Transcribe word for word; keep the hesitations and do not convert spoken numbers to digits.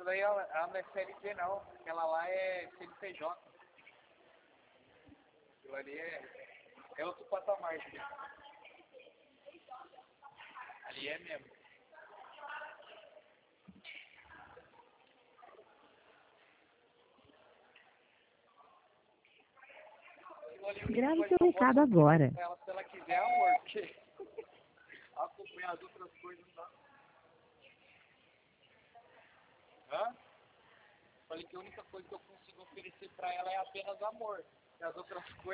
essa daí ela, ela não é C L T não, aquela lá é C N P J. Aquilo ali é, é outro patamar. Filho. Ali é mesmo. Grave seu recado agora. Ela, se ela quiser, amor, porque acompanhar as outras coisas não dá. Hã? Falei que a única coisa que eu consigo oferecer pra ela é apenas amor. E as outras coisas